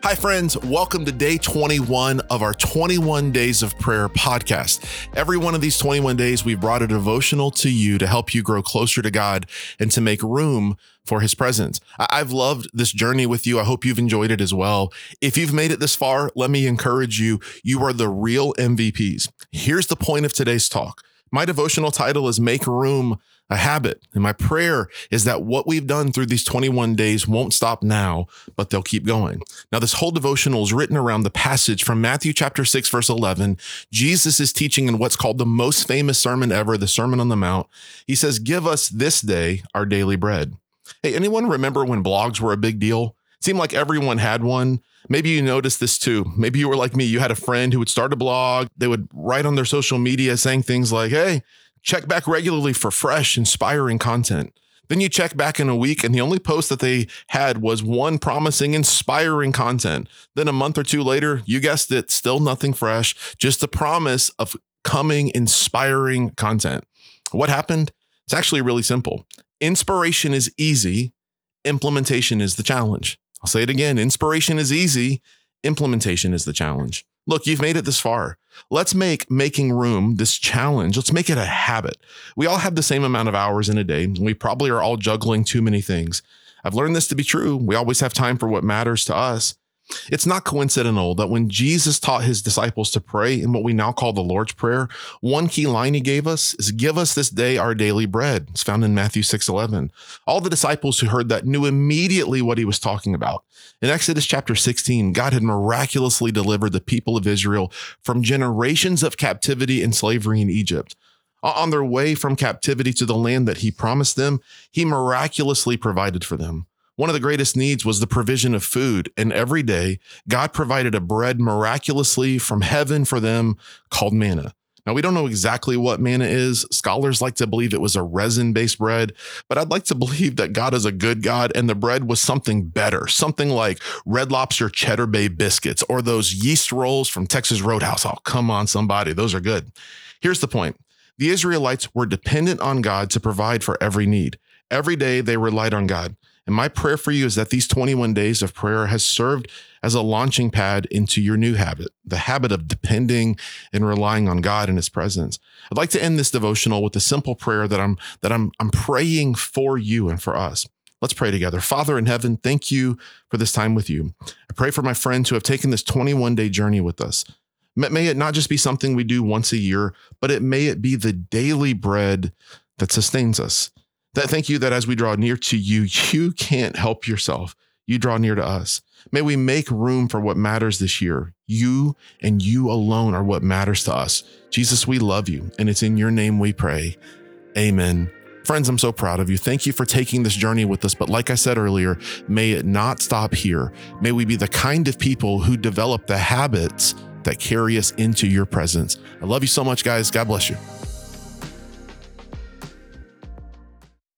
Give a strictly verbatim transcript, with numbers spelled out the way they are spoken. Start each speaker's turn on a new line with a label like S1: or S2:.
S1: Hi, friends. Welcome to day twenty-one of our twenty-one Days of Prayer podcast. Every one of these twenty-one days, we've brought a devotional to you to help you grow closer to God and to make room for his presence. I've loved this journey with you. I hope you've enjoyed it as well. If you've made it this far, let me encourage you. You are the real M V Ps. Here's the point of today's talk. My devotional title is Make Room a Habit. And my prayer is that what we've done through these twenty-one days won't stop now, but they'll keep going. Now, this whole devotional is written around the passage from Matthew chapter six, verse eleven. Jesus is teaching in what's called the most famous sermon ever, the Sermon on the Mount. He says, "Give us this day our daily bread." Hey, anyone remember when blogs were a big deal? It seemed like everyone had one. Maybe you noticed this too. Maybe you were like me. You had a friend who would start a blog. They would write on their social media saying things like, "Hey, check back regularly for fresh, inspiring content." Then you check back in a week and the only post that they had was one promising, inspiring content. Then a month or two later, you guessed it, still nothing fresh, just a promise of coming, inspiring content. What happened? It's actually really simple. Inspiration is easy. Implementation is the challenge. I'll say it again. Inspiration is easy. Implementation is the challenge. Look, you've made it this far. Let's make making room this challenge. Let's make it a habit. We all have the same amount of hours in a day. We probably are all juggling too many things. I've learned this to be true. We always have time for what matters to us. It's not coincidental that when Jesus taught his disciples to pray in what we now call the Lord's Prayer, one key line he gave us is, "Give us this day our daily bread." It's found in Matthew six eleven. All the disciples who heard that knew immediately what he was talking about. In Exodus chapter sixteen, God had miraculously delivered the people of Israel from generations of captivity and slavery in Egypt. On their way from captivity to the land that he promised them, he miraculously provided for them. One of the greatest needs was the provision of food, and every day God provided a bread miraculously from heaven for them called manna. Now, we don't know exactly what manna is. Scholars like to believe it was a resin-based bread, but I'd like to believe that God is a good God and the bread was something better, something like Red Lobster Cheddar Bay biscuits or those yeast rolls from Texas Roadhouse. Oh, come on, somebody. Those are good. Here's the point. The Israelites were dependent on God to provide for every need. Every day they relied on God. And my prayer for you is that these twenty-one days of prayer has served as a launching pad into your new habit, the habit of depending and relying on God and his presence. I'd like to end this devotional with a simple prayer that I'm that I'm I'm praying for you and for us. Let's pray together. Father in heaven, thank you for this time with you. I pray for my friends who have taken this twenty-one day journey with us. May it not just be something we do once a year, but it may it be the daily bread that sustains us. That thank you that as we draw near to you, you can't help yourself. You draw near to us. May we make room for what matters this year. You and you alone are what matters to us. Jesus, we love you, and it's in your name we pray. Amen. Friends, I'm so proud of you. Thank you for taking this journey with us. But like I said earlier, may it not stop here. May we be the kind of people who develop the habits that carry us into your presence. I love you so much, guys. God bless you.